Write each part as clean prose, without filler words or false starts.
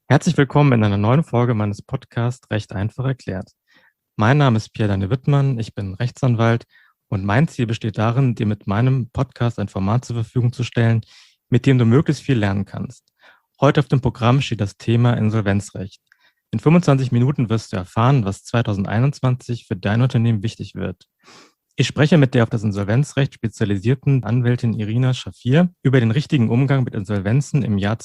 Herzlich willkommen in einer neuen Folge meines Podcasts Recht einfach erklärt. Mein Name ist Pierre-Daniel Wittmann, ich bin Rechtsanwalt und mein Ziel besteht darin, dir mit meinem Podcast ein Format zur Verfügung zu stellen, mit dem du möglichst viel lernen kannst. Heute auf dem Programm steht das Thema Insolvenzrecht. In 25 Minuten wirst du erfahren, was 2021 für dein Unternehmen wichtig wird. Ich spreche mit der auf das Insolvenzrecht spezialisierten Anwältin Irina Schafir über den richtigen Umgang mit Insolvenzen im Jahr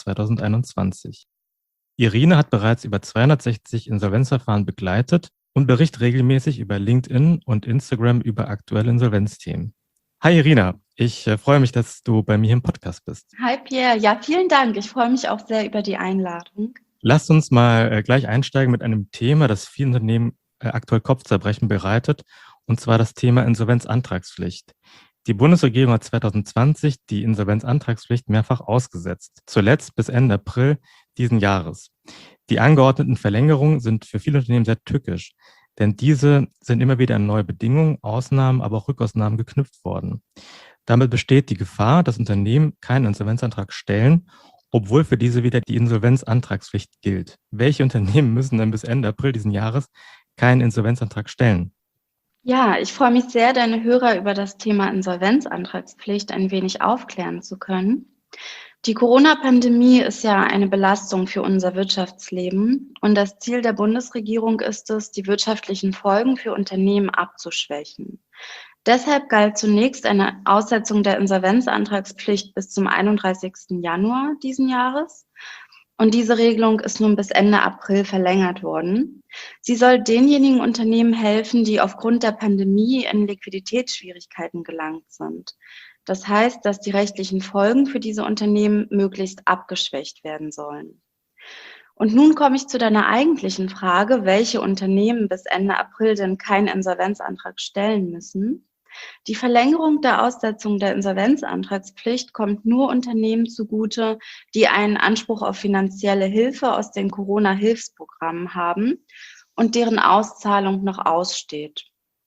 2021. Irina hat bereits über 260 Insolvenzverfahren begleitet und berichtet regelmäßig über LinkedIn und Instagram über aktuelle Insolvenzthemen. Hi Irina, ich freue mich, dass du bei mir im Podcast bist. Hi Pierre, ja, vielen Dank. Ich freue mich auch sehr über die Einladung. Lasst uns mal gleich einsteigen mit einem Thema, das vielen Unternehmen aktuell Kopfzerbrechen bereitet, und zwar das Thema Insolvenzantragspflicht. Die Bundesregierung hat 2020 die Insolvenzantragspflicht mehrfach ausgesetzt, zuletzt bis Ende April diesen Jahres. Die angeordneten Verlängerungen sind für viele Unternehmen sehr tückisch, denn diese sind immer wieder an neue Bedingungen, Ausnahmen, aber auch Rückausnahmen geknüpft worden. Damit besteht die Gefahr, dass Unternehmen keinen Insolvenzantrag stellen, obwohl für diese wieder die Insolvenzantragspflicht gilt. Welche Unternehmen müssen denn bis Ende April diesen Jahres keinen Insolvenzantrag stellen? Ja, ich freue mich sehr, deine Hörer über das Thema Insolvenzantragspflicht ein wenig aufklären zu können. Die Corona-Pandemie ist ja eine Belastung für unser Wirtschaftsleben und das Ziel der Bundesregierung ist es, die wirtschaftlichen Folgen für Unternehmen abzuschwächen. Deshalb galt zunächst eine Aussetzung der Insolvenzantragspflicht bis zum 31. Januar diesen Jahres. Und diese Regelung ist nun bis Ende April verlängert worden. Sie soll denjenigen Unternehmen helfen, die aufgrund der Pandemie in Liquiditätsschwierigkeiten gelangt sind. Das heißt, dass die rechtlichen Folgen für diese Unternehmen möglichst abgeschwächt werden sollen. Und nun komme ich zu deiner eigentlichen Frage, welche Unternehmen bis Ende April denn keinen Insolvenzantrag stellen müssen. Die Verlängerung der Aussetzung der Insolvenzantragspflicht kommt nur Unternehmen zugute, die einen Anspruch auf finanzielle Hilfe aus den Corona-Hilfsprogrammen haben und deren Auszahlung noch aussteht.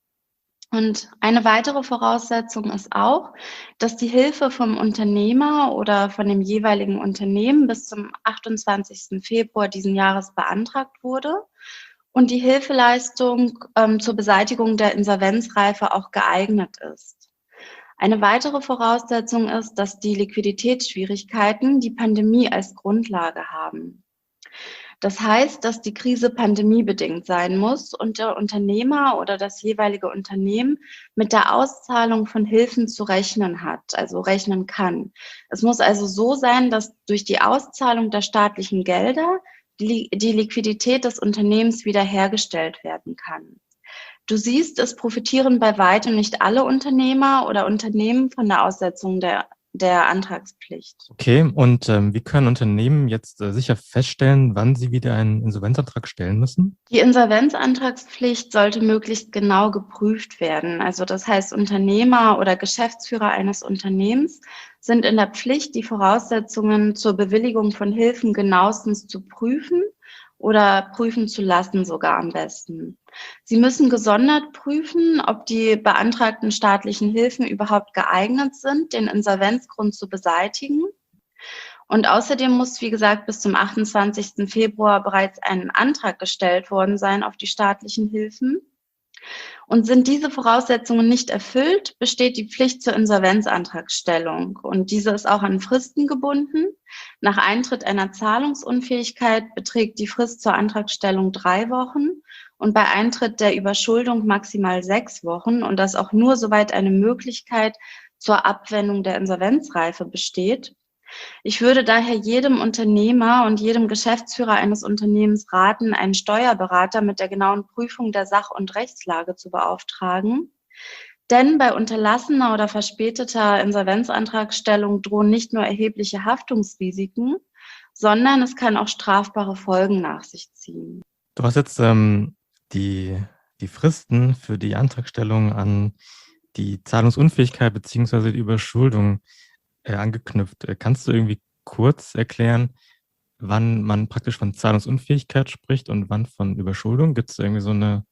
Und eine weitere Voraussetzung ist auch, dass die Hilfe vom Unternehmer oder von dem jeweiligen Unternehmen bis zum 28. Februar diesen Jahres beantragt wurde und die Hilfeleistung zur Beseitigung der Insolvenzreife auch geeignet ist. Eine weitere Voraussetzung ist, dass die Liquiditätsschwierigkeiten die Pandemie als Grundlage haben. Das heißt, dass die Krise pandemiebedingt sein muss und der Unternehmer oder das jeweilige Unternehmen mit der Auszahlung von Hilfen zu rechnen hat, also rechnen kann. Es muss also so sein, dass durch die Auszahlung der staatlichen Gelder die Liquidität des Unternehmens wiederhergestellt werden kann. Du siehst, es profitieren bei weitem nicht alle Unternehmer oder Unternehmen von der Aussetzung der Antragspflicht. Okay, und wie können Unternehmen jetzt sicher feststellen, wann sie wieder einen Insolvenzantrag stellen müssen? Die Insolvenzantragspflicht sollte möglichst genau geprüft werden. Also das heißt, Unternehmer oder Geschäftsführer eines Unternehmens sind in der Pflicht, die Voraussetzungen zur Bewilligung von Hilfen genauestens zu prüfen oder prüfen zu lassen sogar am besten. Sie müssen gesondert prüfen, ob die beantragten staatlichen Hilfen überhaupt geeignet sind, den Insolvenzgrund zu beseitigen. Und außerdem muss, wie gesagt, bis zum 28. Februar bereits ein Antrag gestellt worden sein auf die staatlichen Hilfen. Und sind diese Voraussetzungen nicht erfüllt, besteht die Pflicht zur Insolvenzantragstellung. Und diese ist auch an Fristen gebunden. Nach Eintritt einer Zahlungsunfähigkeit beträgt die Frist zur Antragstellung 3 Wochen und bei Eintritt der Überschuldung maximal 6 Wochen. Und das auch nur, soweit eine Möglichkeit zur Abwendung der Insolvenzreife besteht. Ich würde daher jedem Unternehmer und jedem Geschäftsführer eines Unternehmens raten, einen Steuerberater mit der genauen Prüfung der Sach- und Rechtslage zu beauftragen. Denn bei unterlassener oder verspäteter Insolvenzantragstellung drohen nicht nur erhebliche Haftungsrisiken, sondern es kann auch strafbare Folgen nach sich ziehen. Du hast jetzt die Fristen für die Antragstellung an die Zahlungsunfähigkeit bzw. die Überschuldung angeknüpft. Kannst du irgendwie kurz erklären, wann man praktisch von Zahlungsunfähigkeit spricht und wann von Überschuldung? Gibt es irgendwie so eine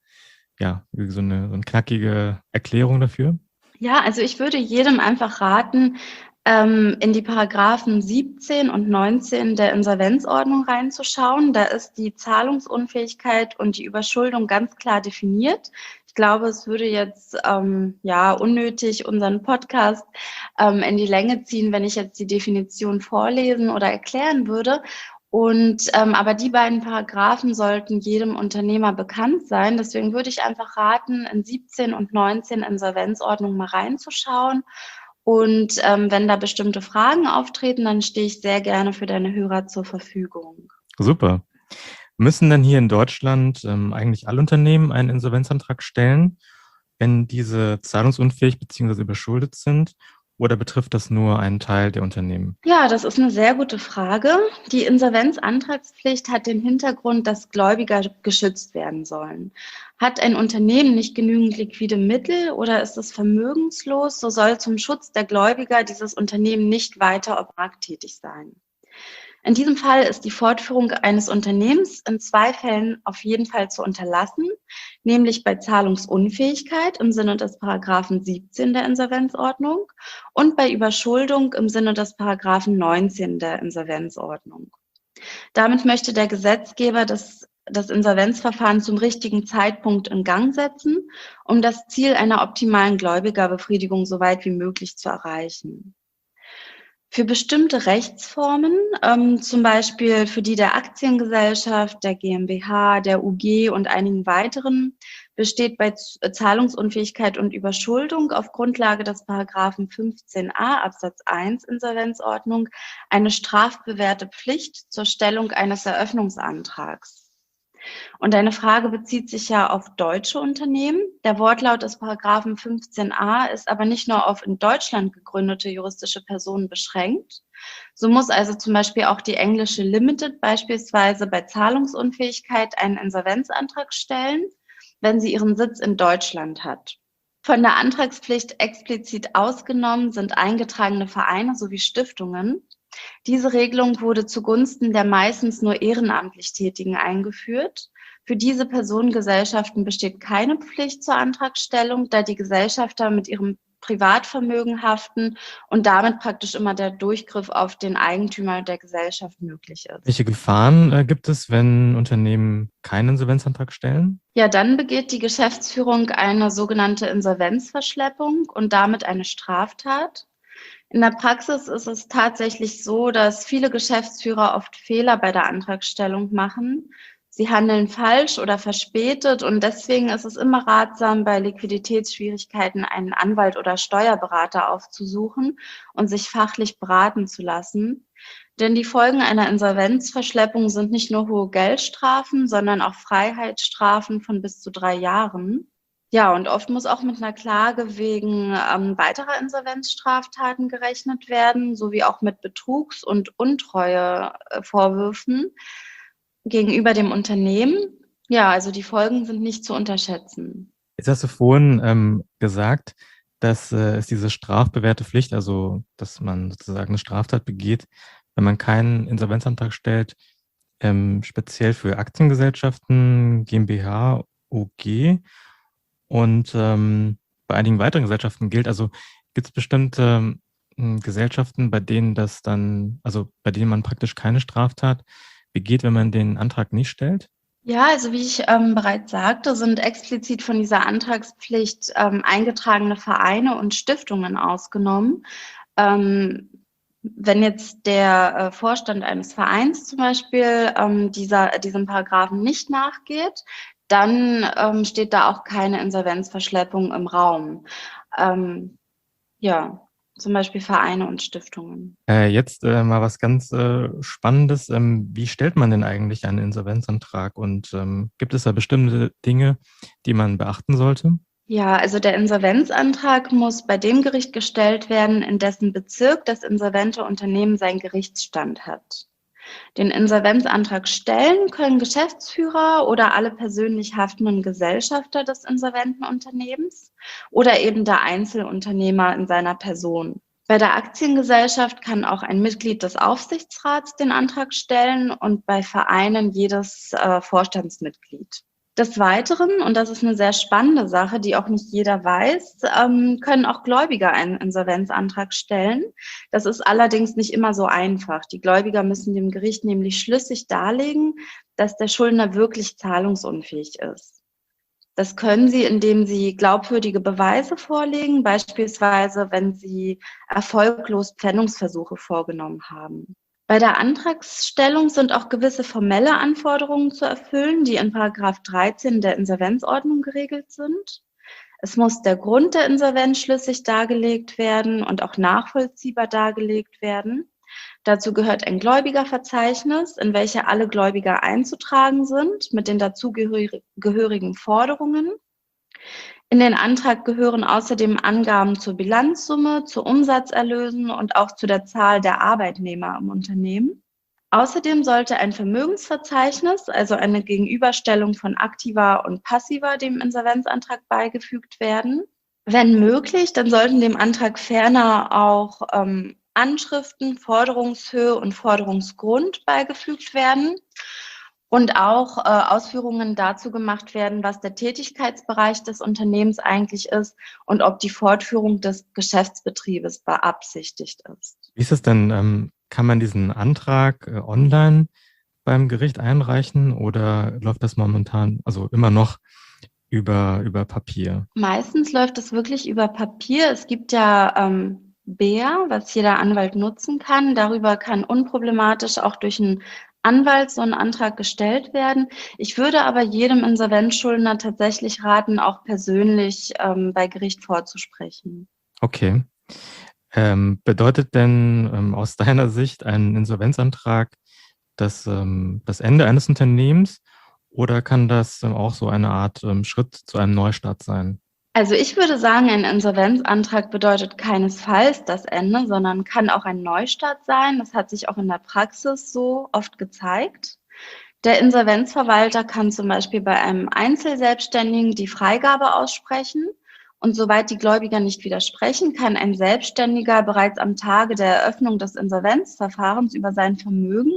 knackige Erklärung dafür? Ja, also ich würde jedem einfach raten, In die Paragraphen 17 und 19 der Insolvenzordnung reinzuschauen. Da ist die Zahlungsunfähigkeit und die Überschuldung ganz klar definiert. Ich glaube, es würde jetzt unnötig unseren Podcast in die Länge ziehen, wenn ich jetzt die Definition vorlesen oder erklären würde. Aber die beiden Paragraphen sollten jedem Unternehmer bekannt sein. Deswegen würde ich einfach raten, in 17 und 19 Insolvenzordnung mal reinzuschauen. Und wenn da bestimmte Fragen auftreten, dann stehe ich sehr gerne für deine Hörer zur Verfügung. Super. Müssen denn hier in Deutschland eigentlich alle Unternehmen einen Insolvenzantrag stellen, wenn diese zahlungsunfähig bzw. überschuldet sind? Oder betrifft das nur einen Teil der Unternehmen? Ja, das ist eine sehr gute Frage. Die Insolvenzantragspflicht hat den Hintergrund, dass Gläubiger geschützt werden sollen. Hat ein Unternehmen nicht genügend liquide Mittel oder ist es vermögenslos, so soll zum Schutz der Gläubiger dieses Unternehmen nicht weiter ob markttätig sein. In diesem Fall ist die Fortführung eines Unternehmens in 2 Fällen auf jeden Fall zu unterlassen, nämlich bei Zahlungsunfähigkeit im Sinne des Paragraphen 17 der Insolvenzordnung und bei Überschuldung im Sinne des Paragraphen 19 der Insolvenzordnung. Damit möchte der Gesetzgeber das Insolvenzverfahren zum richtigen Zeitpunkt in Gang setzen, um das Ziel einer optimalen Gläubigerbefriedigung so weit wie möglich zu erreichen. Für bestimmte Rechtsformen, zum Beispiel für die der Aktiengesellschaft, der GmbH, der UG und einigen weiteren, besteht bei Zahlungsunfähigkeit und Überschuldung auf Grundlage des Paragraphen 15a Absatz 1 Insolvenzordnung eine strafbewährte Pflicht zur Stellung eines Eröffnungsantrags. Und deine Frage bezieht sich ja auf deutsche Unternehmen. Der Wortlaut des Paragraphen 15a ist aber nicht nur auf in Deutschland gegründete juristische Personen beschränkt. So muss also zum Beispiel auch die englische Limited beispielsweise bei Zahlungsunfähigkeit einen Insolvenzantrag stellen, wenn sie ihren Sitz in Deutschland hat. Von der Antragspflicht explizit ausgenommen sind eingetragene Vereine sowie Stiftungen. Diese Regelung wurde zugunsten der meistens nur ehrenamtlich Tätigen eingeführt. Für diese Personengesellschaften besteht keine Pflicht zur Antragstellung, da die Gesellschafter mit ihrem Privatvermögen haften und damit praktisch immer der Durchgriff auf den Eigentümer der Gesellschaft möglich ist. Welche Gefahren gibt es, wenn Unternehmen keinen Insolvenzantrag stellen? Ja, dann begeht die Geschäftsführung eine sogenannte Insolvenzverschleppung und damit eine Straftat. In der Praxis ist es tatsächlich so, dass viele Geschäftsführer oft Fehler bei der Antragstellung machen. Sie handeln falsch oder verspätet und deswegen ist es immer ratsam, bei Liquiditätsschwierigkeiten einen Anwalt oder Steuerberater aufzusuchen und sich fachlich beraten zu lassen. Denn die Folgen einer Insolvenzverschleppung sind nicht nur hohe Geldstrafen, sondern auch Freiheitsstrafen von bis zu 3 Jahren. Ja, und oft muss auch mit einer Klage wegen weiterer Insolvenzstraftaten gerechnet werden, sowie auch mit Betrugs- und Untreuevorwürfen gegenüber dem Unternehmen. Ja, also die Folgen sind nicht zu unterschätzen. Jetzt hast du vorhin gesagt, dass es diese strafbewährte Pflicht, also dass man sozusagen eine Straftat begeht, wenn man keinen Insolvenzantrag stellt, speziell für Aktiengesellschaften, GmbH, OG und bei einigen weiteren Gesellschaften gilt. Also gibt es bestimmte Gesellschaften, bei denen bei denen man praktisch keine Straftat begeht, wenn man den Antrag nicht stellt? Ja, also wie ich bereits sagte, sind explizit von dieser Antragspflicht eingetragene Vereine und Stiftungen ausgenommen. Wenn jetzt der Vorstand eines Vereins zum Beispiel diesem Paragraphen nicht nachgeht, dann steht da auch keine Insolvenzverschleppung im Raum. Zum Beispiel Vereine und Stiftungen. Jetzt mal was ganz Spannendes. Wie stellt man denn eigentlich einen Insolvenzantrag und gibt es da bestimmte Dinge, die man beachten sollte? Ja, also der Insolvenzantrag muss bei dem Gericht gestellt werden, in dessen Bezirk das insolvente Unternehmen seinen Gerichtsstand hat. Den Insolvenzantrag stellen können Geschäftsführer oder alle persönlich haftenden Gesellschafter des insolventen Unternehmens oder eben der Einzelunternehmer in seiner Person. Bei der Aktiengesellschaft kann auch ein Mitglied des Aufsichtsrats den Antrag stellen und bei Vereinen jedes Vorstandsmitglied. Des Weiteren, und das ist eine sehr spannende Sache, die auch nicht jeder weiß, können auch Gläubiger einen Insolvenzantrag stellen. Das ist allerdings nicht immer so einfach. Die Gläubiger müssen dem Gericht nämlich schlüssig darlegen, dass der Schuldner wirklich zahlungsunfähig ist. Das können sie, indem sie glaubwürdige Beweise vorlegen, beispielsweise wenn sie erfolglos Pfändungsversuche vorgenommen haben. Bei der Antragsstellung sind auch gewisse formelle Anforderungen zu erfüllen, die in § 13 der Insolvenzordnung geregelt sind. Es muss der Grund der Insolvenz schlüssig dargelegt werden und auch nachvollziehbar dargelegt werden. Dazu gehört ein Gläubigerverzeichnis, in welche alle Gläubiger einzutragen sind, mit den dazugehörigen Forderungen. In den Antrag gehören außerdem Angaben zur Bilanzsumme, zu Umsatzerlösen und auch zu der Zahl der Arbeitnehmer im Unternehmen. Außerdem sollte ein Vermögensverzeichnis, also eine Gegenüberstellung von aktiver und passiver, dem Insolvenzantrag beigefügt werden. Wenn möglich, dann sollten dem Antrag ferner auch Anschriften, Forderungshöhe und Forderungsgrund beigefügt werden und auch Ausführungen dazu gemacht werden, was der Tätigkeitsbereich des Unternehmens eigentlich ist und ob die Fortführung des Geschäftsbetriebes beabsichtigt ist. Wie ist es denn, kann man diesen Antrag online beim Gericht einreichen oder läuft das momentan, also immer noch über Papier? Meistens läuft es wirklich über Papier. Es gibt ja BEA, was jeder Anwalt nutzen kann. Darüber kann unproblematisch auch durch einen Anwalt so ein Antrag gestellt werden. Ich würde aber jedem Insolvenzschuldner tatsächlich raten, auch persönlich bei Gericht vorzusprechen. Okay. Bedeutet denn aus deiner Sicht ein Insolvenzantrag das Ende eines Unternehmens oder kann das auch so eine Art Schritt zu einem Neustart sein? Also ich würde sagen, ein Insolvenzantrag bedeutet keinesfalls das Ende, sondern kann auch ein Neustart sein. Das hat sich auch in der Praxis so oft gezeigt. Der Insolvenzverwalter kann zum Beispiel bei einem Einzelselbstständigen die Freigabe aussprechen. Und soweit die Gläubiger nicht widersprechen, kann ein Selbstständiger bereits am Tage der Eröffnung des Insolvenzverfahrens über sein Vermögen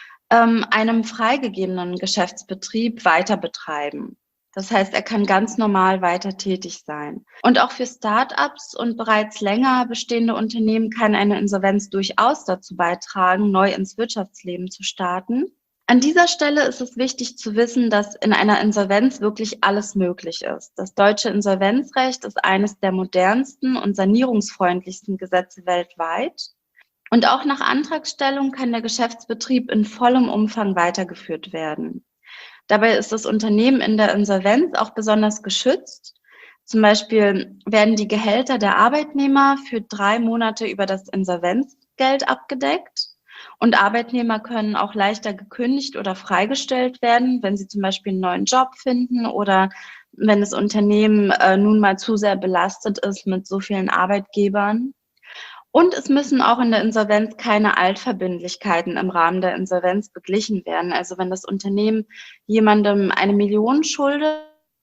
einem freigegebenen Geschäftsbetrieb weiter betreiben. Das heißt, er kann ganz normal weiter tätig sein. Und auch für Start-ups und bereits länger bestehende Unternehmen kann eine Insolvenz durchaus dazu beitragen, neu ins Wirtschaftsleben zu starten. An dieser Stelle ist es wichtig zu wissen, dass in einer Insolvenz wirklich alles möglich ist. Das deutsche Insolvenzrecht ist eines der modernsten und sanierungsfreundlichsten Gesetze weltweit. Und auch nach Antragstellung kann der Geschäftsbetrieb in vollem Umfang weitergeführt werden. Dabei ist das Unternehmen in der Insolvenz auch besonders geschützt. Zum Beispiel werden die Gehälter der Arbeitnehmer für 3 Monate über das Insolvenzgeld abgedeckt. Und Arbeitnehmer können auch leichter gekündigt oder freigestellt werden, wenn sie zum Beispiel einen neuen Job finden oder wenn das Unternehmen nun mal zu sehr belastet ist mit so vielen Arbeitgebern. Und es müssen auch in der Insolvenz keine Altverbindlichkeiten im Rahmen der Insolvenz beglichen werden. Also wenn das Unternehmen jemandem 1 Million schuldet,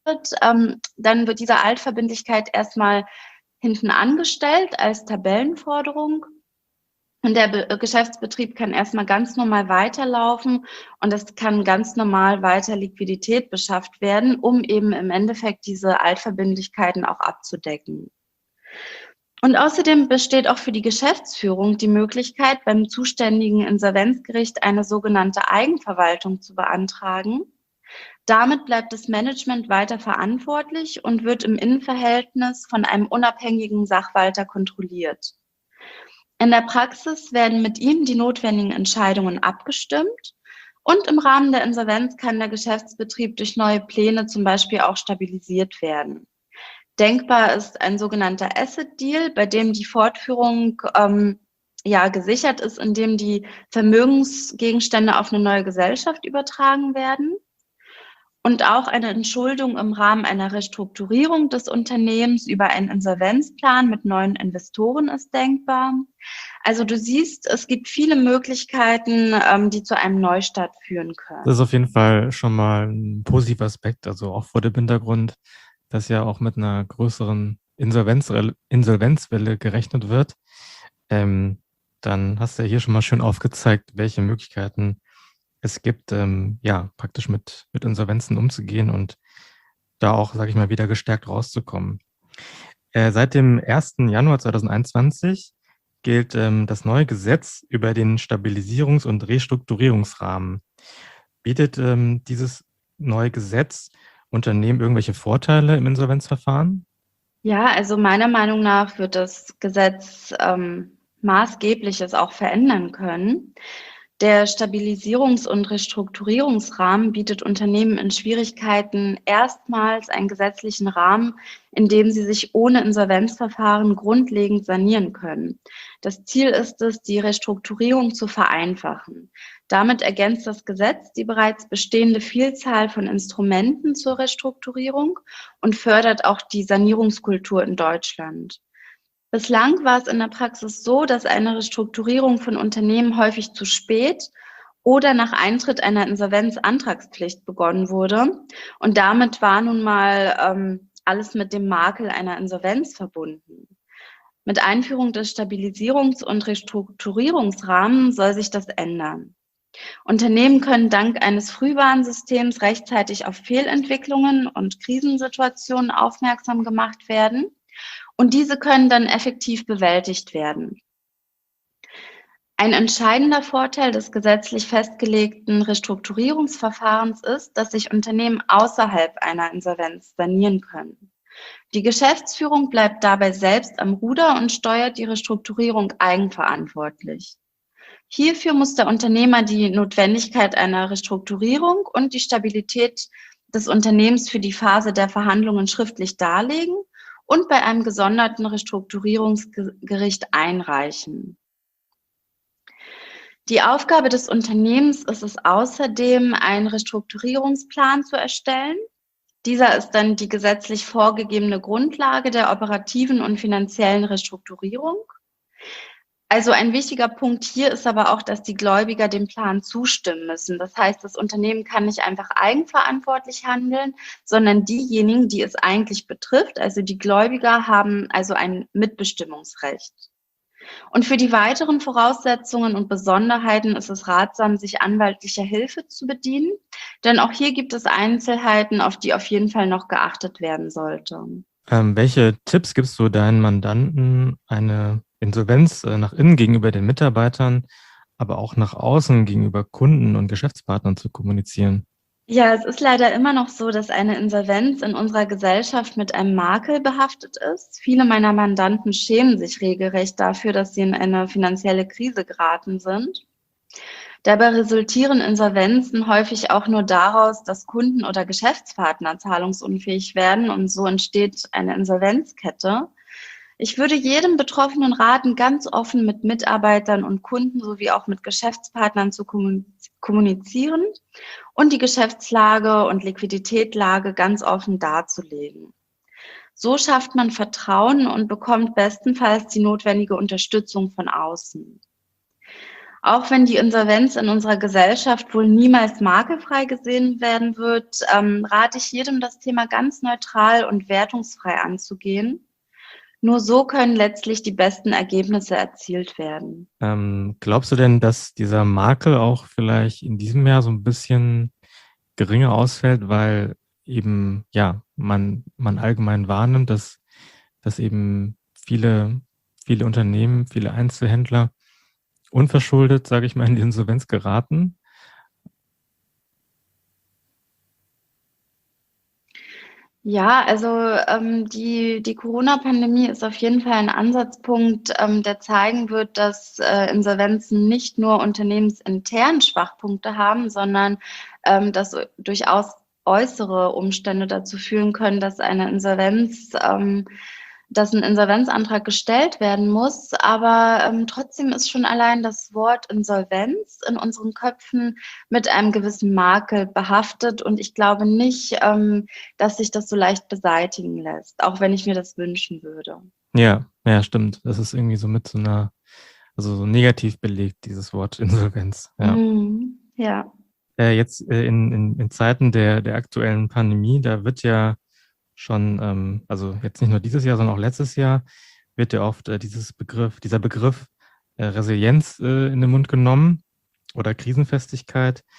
dann wird diese Altverbindlichkeit erstmal hinten angestellt als Tabellenforderung. Und der Geschäftsbetrieb kann erstmal ganz normal weiterlaufen und es kann ganz normal weiter Liquidität beschafft werden, um eben im Endeffekt diese Altverbindlichkeiten auch abzudecken. Und außerdem besteht auch für die Geschäftsführung die Möglichkeit, beim zuständigen Insolvenzgericht eine sogenannte Eigenverwaltung zu beantragen. Damit bleibt das Management weiter verantwortlich und wird im Innenverhältnis von einem unabhängigen Sachwalter kontrolliert. In der Praxis werden mit ihm die notwendigen Entscheidungen abgestimmt und im Rahmen der Insolvenz kann der Geschäftsbetrieb durch neue Pläne zum Beispiel auch stabilisiert werden. Denkbar ist ein sogenannter Asset Deal, bei dem die Fortführung gesichert ist, indem die Vermögensgegenstände auf eine neue Gesellschaft übertragen werden. Und auch eine Entschuldung im Rahmen einer Restrukturierung des Unternehmens über einen Insolvenzplan mit neuen Investoren ist denkbar. Also du siehst, es gibt viele Möglichkeiten, die zu einem Neustart führen können. Das ist auf jeden Fall schon mal ein positiver Aspekt, also auch vor dem Hintergrund, dass ja auch mit einer größeren Insolvenzwelle gerechnet wird. Dann hast du ja hier schon mal schön aufgezeigt, welche Möglichkeiten es gibt, ja, praktisch mit Insolvenzen umzugehen und da auch, sage ich mal, wieder gestärkt rauszukommen. Seit dem 1. Januar 2021 gilt das neue Gesetz über den Stabilisierungs- und Restrukturierungsrahmen. Bietet dieses neue Gesetz Unternehmen irgendwelche Vorteile im Insolvenzverfahren? Ja, also meiner Meinung nach wird das Gesetz Maßgebliches auch verändern können. Der Stabilisierungs- und Restrukturierungsrahmen bietet Unternehmen in Schwierigkeiten erstmals einen gesetzlichen Rahmen, in dem sie sich ohne Insolvenzverfahren grundlegend sanieren können. Das Ziel ist es, die Restrukturierung zu vereinfachen. Damit ergänzt das Gesetz die bereits bestehende Vielzahl von Instrumenten zur Restrukturierung und fördert auch die Sanierungskultur in Deutschland. Bislang war es in der Praxis so, dass eine Restrukturierung von Unternehmen häufig zu spät oder nach Eintritt einer Insolvenzantragspflicht begonnen wurde. Und damit war nun mal alles mit dem Makel einer Insolvenz verbunden. Mit Einführung des Stabilisierungs- und Restrukturierungsrahmens soll sich das ändern. Unternehmen können dank eines Frühwarnsystems rechtzeitig auf Fehlentwicklungen und Krisensituationen aufmerksam gemacht werden und diese können dann effektiv bewältigt werden. Ein entscheidender Vorteil des gesetzlich festgelegten Restrukturierungsverfahrens ist, dass sich Unternehmen außerhalb einer Insolvenz sanieren können. Die Geschäftsführung bleibt dabei selbst am Ruder und steuert die Restrukturierung eigenverantwortlich. Hierfür muss der Unternehmer die Notwendigkeit einer Restrukturierung und die Stabilität des Unternehmens für die Phase der Verhandlungen schriftlich darlegen und bei einem gesonderten Restrukturierungsgericht einreichen. Die Aufgabe des Unternehmens ist es außerdem, einen Restrukturierungsplan zu erstellen. Dieser ist dann die gesetzlich vorgegebene Grundlage der operativen und finanziellen Restrukturierung. Also ein wichtiger Punkt hier ist aber auch, dass die Gläubiger dem Plan zustimmen müssen. Das heißt, das Unternehmen kann nicht einfach eigenverantwortlich handeln, sondern diejenigen, die es eigentlich betrifft, also die Gläubiger, haben also ein Mitbestimmungsrecht. Und für die weiteren Voraussetzungen und Besonderheiten ist es ratsam, sich anwaltlicher Hilfe zu bedienen, denn auch hier gibt es Einzelheiten, auf die auf jeden Fall noch geachtet werden sollte. Welche Tipps gibst du deinen Mandanten, eine Insolvenz nach innen gegenüber den Mitarbeitern, aber auch nach außen gegenüber Kunden und Geschäftspartnern zu kommunizieren? Ja, es ist leider immer noch so, dass eine Insolvenz in unserer Gesellschaft mit einem Makel behaftet ist. Viele meiner Mandanten schämen sich regelrecht dafür, dass sie in eine finanzielle Krise geraten sind. Dabei resultieren Insolvenzen häufig auch nur daraus, dass Kunden oder Geschäftspartner zahlungsunfähig werden und so entsteht eine Insolvenzkette. Ich würde jedem Betroffenen raten, ganz offen mit Mitarbeitern und Kunden sowie auch mit Geschäftspartnern zu kommunizieren und die Geschäftslage und Liquiditätslage ganz offen darzulegen. So schafft man Vertrauen und bekommt bestenfalls die notwendige Unterstützung von außen. Auch wenn die Insolvenz in unserer Gesellschaft wohl niemals makelfrei gesehen werden wird, rate ich jedem, das Thema ganz neutral und wertungsfrei anzugehen. Nur so können letztlich die besten Ergebnisse erzielt werden. Glaubst du denn, dass dieser Makel auch vielleicht in diesem Jahr so ein bisschen geringer ausfällt, weil eben, ja, man allgemein wahrnimmt, dass eben viele Unternehmen, viele Einzelhändler unverschuldet, sage ich mal, in die Insolvenz geraten? Ja, also die Corona-Pandemie ist auf jeden Fall ein Ansatzpunkt, der zeigen wird, dass Insolvenzen nicht nur unternehmensintern Schwachpunkte haben, sondern dass durchaus äußere Umstände dazu führen können, dass eine Insolvenz dass ein Insolvenzantrag gestellt werden muss. Aber trotzdem ist schon allein das Wort Insolvenz in unseren Köpfen mit einem gewissen Makel behaftet. Und ich glaube nicht, dass sich das so leicht beseitigen lässt, auch wenn ich mir das wünschen würde. Ja, ja, stimmt. Das ist irgendwie so mit so einer, also so negativ belegt, dieses Wort Insolvenz. Ja. Ja. Jetzt in Zeiten der aktuellen Pandemie, da wird ja schon, also jetzt nicht nur dieses Jahr, sondern auch letztes Jahr, wird ja oft dieser Begriff Resilienz in den Mund genommen oder Krisenfestigkeit.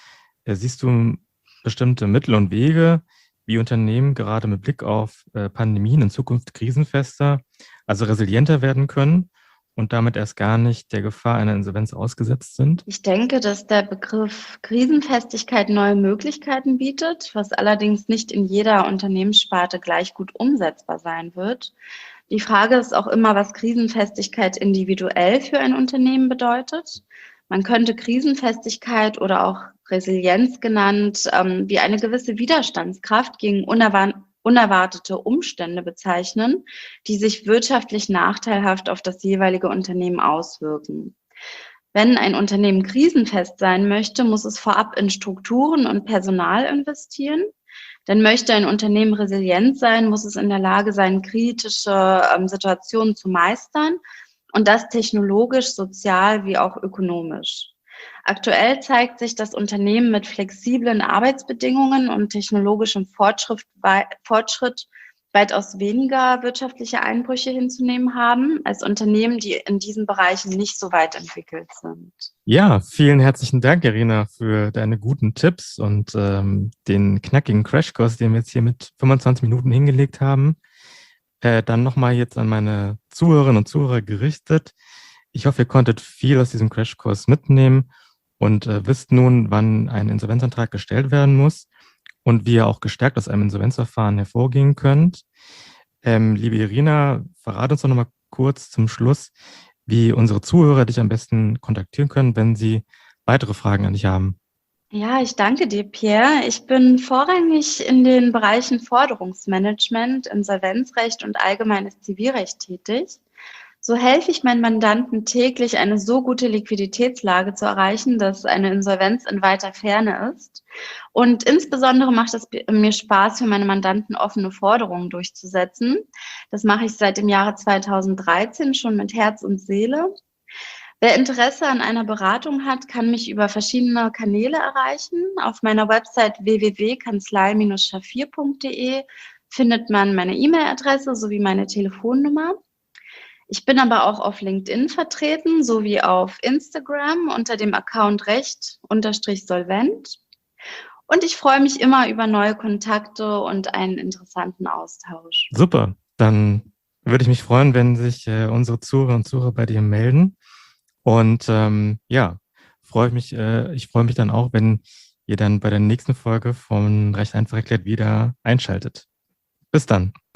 Siehst du bestimmte Mittel und Wege, wie Unternehmen gerade mit Blick auf Pandemien in Zukunft krisenfester, also resilienter werden können und damit erst gar nicht der Gefahr einer Insolvenz ausgesetzt sind? Ich denke, dass der Begriff Krisenfestigkeit neue Möglichkeiten bietet, was allerdings nicht in jeder Unternehmenssparte gleich gut umsetzbar sein wird. Die Frage ist auch immer, was Krisenfestigkeit individuell für ein Unternehmen bedeutet. Man könnte Krisenfestigkeit oder auch Resilienz genannt, wie eine gewisse Widerstandskraft gegen unerwartete Umstände bezeichnen, die sich wirtschaftlich nachteilhaft auf das jeweilige Unternehmen auswirken. Wenn ein Unternehmen krisenfest sein möchte, muss es vorab in Strukturen und Personal investieren. Denn möchte ein Unternehmen resilient sein, muss es in der Lage sein, kritische Situationen zu meistern und das technologisch, sozial wie auch ökonomisch. Aktuell zeigt sich, dass Unternehmen mit flexiblen Arbeitsbedingungen und technologischem Fortschritt weitaus weniger wirtschaftliche Einbrüche hinzunehmen haben als Unternehmen, die in diesen Bereichen nicht so weit entwickelt sind. Ja, vielen herzlichen Dank, Irina, für deine guten Tipps und den knackigen Crashkurs, den wir jetzt hier mit 25 Minuten hingelegt haben. Dann nochmal jetzt an meine Zuhörerinnen und Zuhörer gerichtet. Ich hoffe, ihr konntet viel aus diesem Crashkurs mitnehmen und wisst nun, wann ein Insolvenzantrag gestellt werden muss und wie ihr auch gestärkt aus einem Insolvenzverfahren hervorgehen könnt. Liebe Irina, verrate uns doch nochmal kurz zum Schluss, wie unsere Zuhörer dich am besten kontaktieren können, wenn sie weitere Fragen an dich haben. Ja, ich danke dir, Pierre. Ich bin vorrangig in den Bereichen Forderungsmanagement, Insolvenzrecht und allgemeines Zivilrecht tätig. So helfe ich meinen Mandanten täglich, eine so gute Liquiditätslage zu erreichen, dass eine Insolvenz in weiter Ferne ist. Und insbesondere macht es mir Spaß, für meine Mandanten offene Forderungen durchzusetzen. Das mache ich seit dem Jahre 2013 schon mit Herz und Seele. Wer Interesse an einer Beratung hat, kann mich über verschiedene Kanäle erreichen. Auf meiner Website www.kanzlei-schafir.de findet man meine E-Mail-Adresse sowie meine Telefonnummer. Ich bin aber auch auf LinkedIn vertreten, sowie auf Instagram unter dem Account recht-solvent. Und ich freue mich immer über neue Kontakte und einen interessanten Austausch. Super, dann würde ich mich freuen, wenn sich unsere Zuhörer und Zuhörer bei dir melden. Und ja, ich freue mich dann auch, wenn ihr dann bei der nächsten Folge von Recht einfach erklärt wieder einschaltet. Bis dann.